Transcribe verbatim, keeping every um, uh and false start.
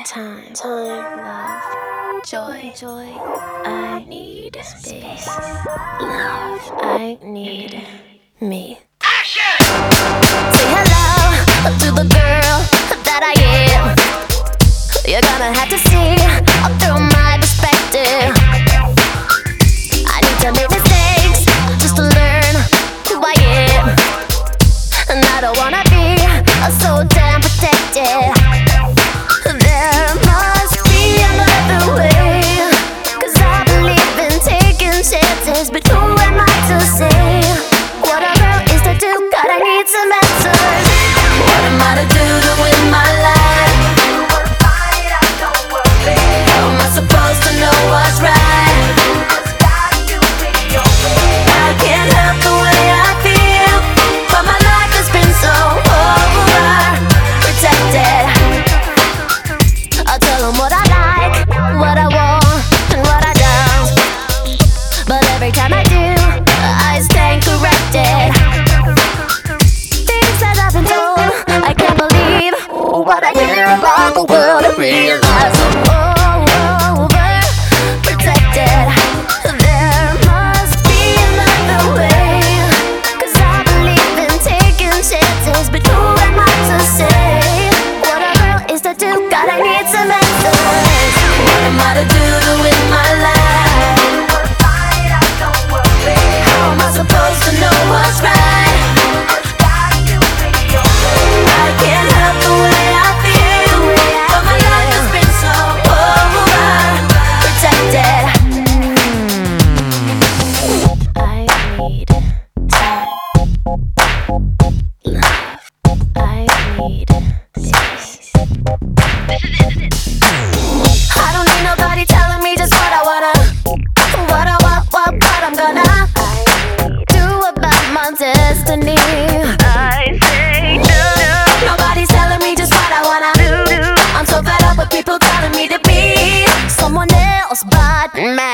time, time, love, joy, joy. I need space, love. I need me. Action! Say hello to the girl that I am. You're gonna have to see through my perspective. I need to make mistakes just to learn who I am, and I don't wanna be so damn protected. There must be another way, 'cause I believe in taking chances. But who am I to say what a girl is to do? God, I need some answers. What am I to do to win my life? How am I supposed to know what's right? I can't help the way I feel, but my life has been so overprotected. I'll tell them what I like, what I want, and what I don't. But every time I do, I stand corrected. Things that I've been told, I can't believe what I hear about the world and realize I'm overprotected. There must be another way, 'cause I believe in taking chances. But who am I to say what a girl is to do? God, I need some answers. What am I to do to win my life? How am I supposed to know what's right? I can't help the way I feel, but my life has been so overprotected. I need time, love. I need space. I don't need nobody telling me just what I wanna, what I want, what, what I'm gonna do about my destiny. I say no. Nobody's telling me just what I wanna do. I'm so fed up with people telling me to be someone else but me.